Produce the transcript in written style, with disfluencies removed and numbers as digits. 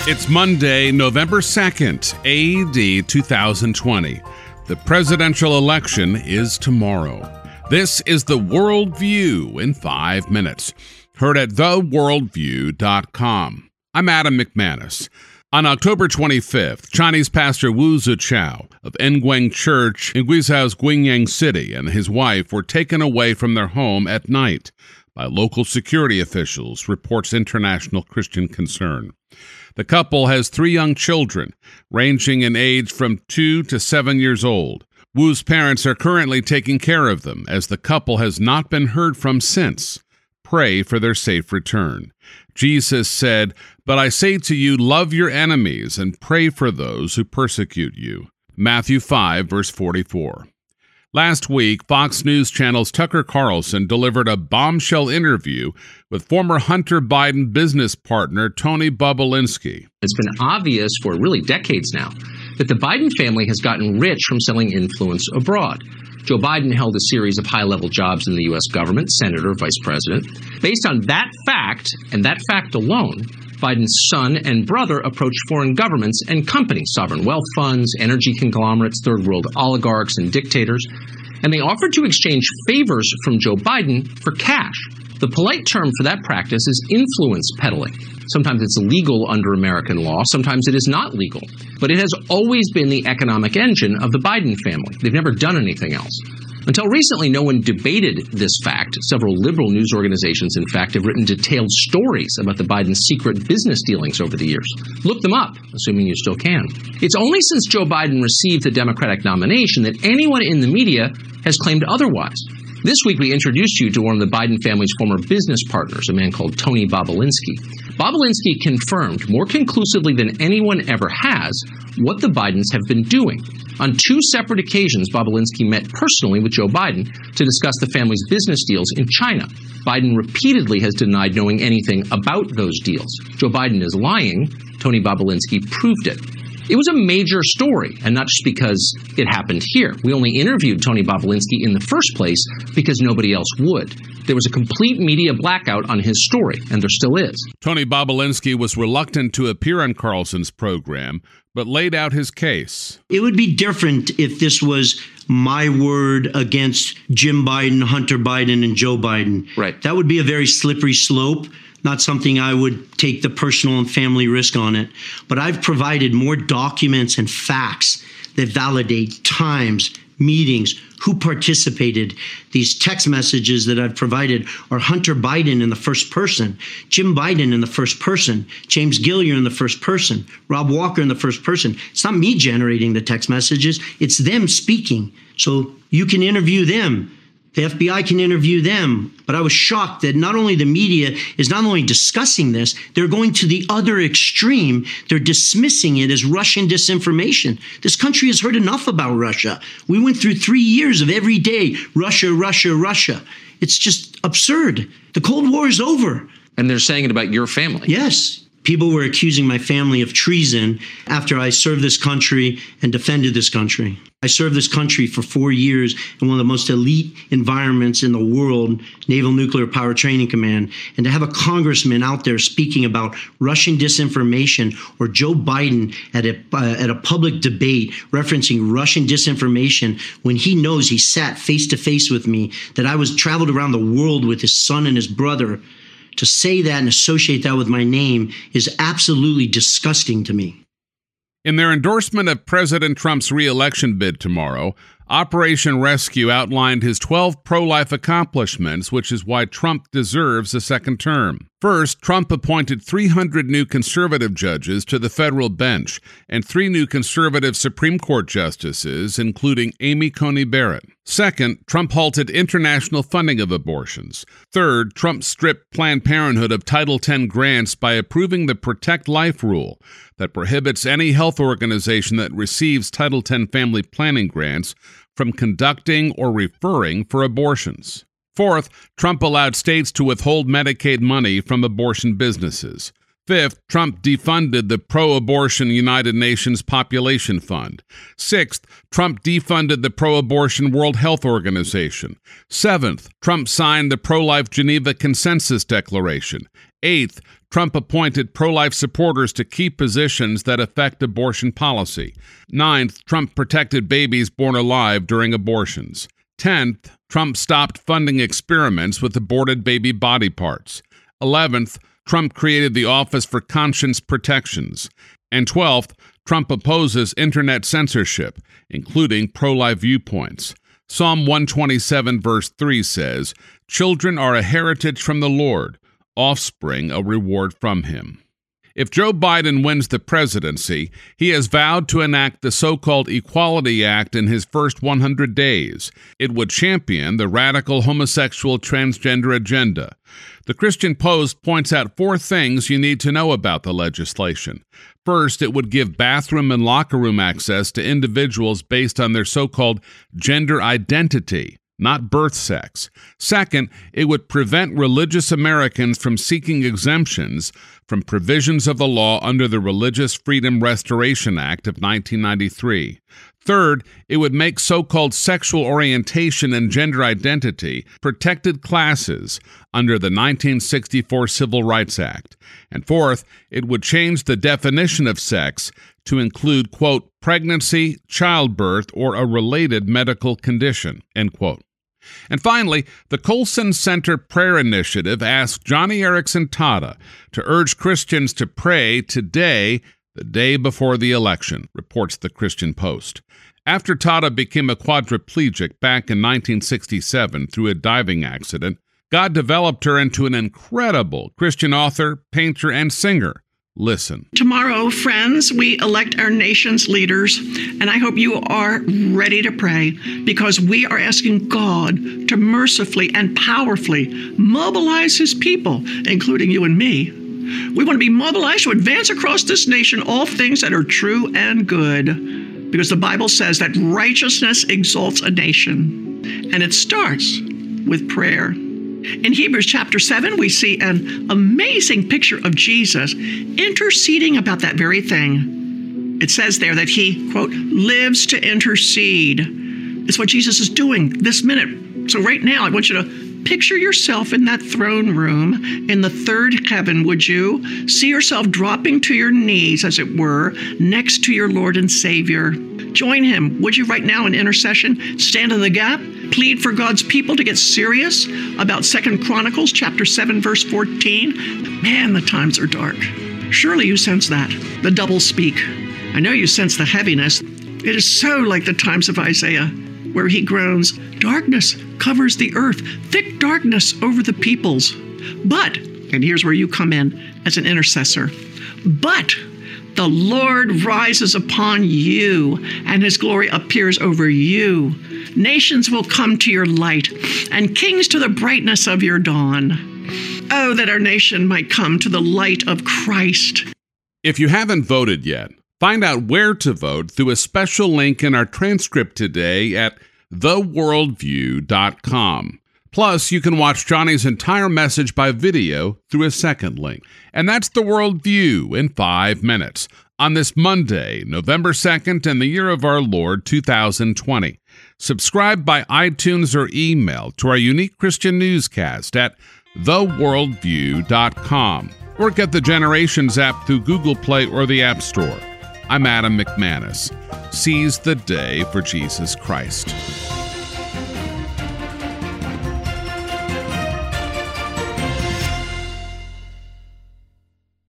It's Monday, November 2nd, AD 2020. The presidential election is tomorrow. This is The Worldview in 5 minutes. Heard at theworldview.com. I'm Adam McManus. On October 25th, Chinese pastor Wu Zichao of Enguang Church in Guizhou's Guiyang City and his wife were taken away from their home at night by local security officials, reports International Christian Concern. The couple has 3 young children, ranging in age from 2 to 7 years old. Wu's parents are currently taking care of them, as the couple has not been heard from since. Pray for their safe return. Jesus said, "But I say to you, love your enemies and pray for those who persecute you." Matthew 5, verse 44. Last week, Fox News Channel's Tucker Carlson delivered a bombshell interview with former Hunter Biden business partner Tony Bobulinski. It's been obvious for really decades now that the Biden family has gotten rich from selling influence abroad. Joe Biden held a series of high-level jobs in the U.S. government, senator, vice president. Based on that fact, and that fact alone, Biden's son and brother approached foreign governments and companies, sovereign wealth funds, energy conglomerates, third-world oligarchs, and dictators, and they offered to exchange favors from Joe Biden for cash. The polite term for that practice is influence peddling. Sometimes it's legal under American law, sometimes it is not legal. But it has always been the economic engine of the Biden family. They've never done anything else. Until recently, no one debated this fact. Several liberal news organizations, in fact, have written detailed stories about the Biden secret business dealings over the years. Look them up, assuming you still can. It's only since Joe Biden received the Democratic nomination that anyone in the media has claimed otherwise. This week, we introduced you to one of the Biden family's former business partners, a man called Tony Bobulinski. Bobulinski confirmed more conclusively than anyone ever has what the Bidens have been doing. On 2 separate occasions, Bobulinski met personally with Joe Biden to discuss the family's business deals in China. Biden repeatedly has denied knowing anything about those deals. Joe Biden is lying. Tony Bobulinski proved it. It was a major story, and not just because it happened here. We only interviewed Tony Bobulinski in the first place because nobody else would. There was a complete media blackout on his story, and there still is. Tony Bobulinski was reluctant to appear on Carlson's program, but laid out his case. It would be different if this was my word against Jim Biden, Hunter Biden, and Joe Biden. Right. That would be a very slippery slope. Not something I would take the personal and family risk on it. But I've provided more documents and facts that validate times, meetings, who participated. These text messages that I've provided are Hunter Biden in the first person, Jim Biden in the first person, James Gilliar in the first person, Rob Walker in the first person. It's not me generating the text messages. It's them speaking. So you can interview them. The FBI can interview them. But I was shocked that not only the media is not only discussing this, they're going to the other extreme. They're dismissing it as Russian disinformation. This country has heard enough about Russia. We went through 3 years of every day, Russia, Russia, Russia. It's just absurd. The Cold War is over. And they're saying it about your family. Yes. People were accusing my family of treason after I served this country and defended this country. I served this country for 4 years in one of the most elite environments in the world, Naval Nuclear Power Training Command. And to have a congressman out there speaking about Russian disinformation, or Joe Biden at a public debate referencing Russian disinformation when he knows he sat face to face with me, that I was traveled around the world with his son and his brother, to say that and associate that with my name is absolutely disgusting to me. In their endorsement of President Trump's re-election bid tomorrow, Operation Rescue outlined his 12 pro-life accomplishments, which is why Trump deserves a second term. First, Trump appointed 300 new conservative judges to the federal bench and 3 new conservative Supreme Court justices, including Amy Coney Barrett. Second, Trump halted international funding of abortions. Third, Trump stripped Planned Parenthood of Title X grants by approving the Protect Life rule that prohibits any health organization that receives Title X family planning grants from conducting or referring for abortions. Fourth, Trump allowed states to withhold Medicaid money from abortion businesses. Fifth, Trump defunded the pro-abortion United Nations Population Fund. Sixth, Trump defunded the pro-abortion World Health Organization. Seventh, Trump signed the pro-life Geneva Consensus Declaration. Eighth, Trump appointed pro-life supporters to key positions that affect abortion policy. Ninth, Trump protected babies born alive during abortions. 10th, Trump stopped funding experiments with aborted baby body parts. 11th, Trump created the Office for Conscience Protections. And 12th, Trump opposes internet censorship, including pro-life viewpoints. Psalm 127 verse 3 says, "Children are a heritage from the Lord, offspring a reward from him." If Joe Biden wins the presidency, he has vowed to enact the so-called Equality Act in his first 100 days. It would champion the radical homosexual transgender agenda. The Christian Post points out 4 things you need to know about the legislation. First, it would give bathroom and locker room access to individuals based on their so-called gender identity, not birth sex. Second, it would prevent religious Americans from seeking exemptions from provisions of the law under the Religious Freedom Restoration Act of 1993. Third, it would make so-called sexual orientation and gender identity protected classes under the 1964 Civil Rights Act. And fourth, it would change the definition of sex to include, quote, pregnancy, childbirth, or a related medical condition, end quote. And finally, the Colson Center Prayer Initiative asked Joni Eareckson Tada to urge Christians to pray today, the day before the election, reports the Christian Post. After Tada became a quadriplegic back in 1967 through a diving accident, God developed her into an incredible Christian author, painter, and singer. Listen. Tomorrow, friends, we elect our nation's leaders, and I hope you are ready to pray because we are asking God to mercifully and powerfully mobilize his people, including you and me. We want to be mobilized to advance across this nation all things that are true and good, because the Bible says that righteousness exalts a nation, and it starts with prayer. In Hebrews chapter 7, we see an amazing picture of Jesus interceding about that very thing. It says there that he, quote, lives to intercede. It's what Jesus is doing this minute. So right now, I want you to picture yourself in that throne room in the third heaven, would you? See yourself dropping to your knees, as it were, next to your Lord and Savior. Join him, would you, right now in intercession? Stand in the gap. Plead for God's people to get serious about 2 Chronicles chapter 7, verse 14. Man, the times are dark. Surely you sense that, the double speak. I know you sense the heaviness. It is so like the times of Isaiah, where he groans, darkness covers the earth, thick darkness over the peoples. But, and here's where you come in as an intercessor, but the Lord rises upon you, and his glory appears over you. Nations will come to your light, and kings to the brightness of your dawn. Oh, that our nation might come to the light of Christ. If you haven't voted yet, find out where to vote through a special link in our transcript today at theworldview.com. Plus, you can watch Johnny's entire message by video through a second link. And that's The World View in 5 minutes on this Monday, November 2nd, in the year of our Lord, 2020. Subscribe by iTunes or email to our unique Christian newscast at theworldview.com or get the Generations app through Google Play or the App Store. I'm Adam McManus. Seize the day for Jesus Christ.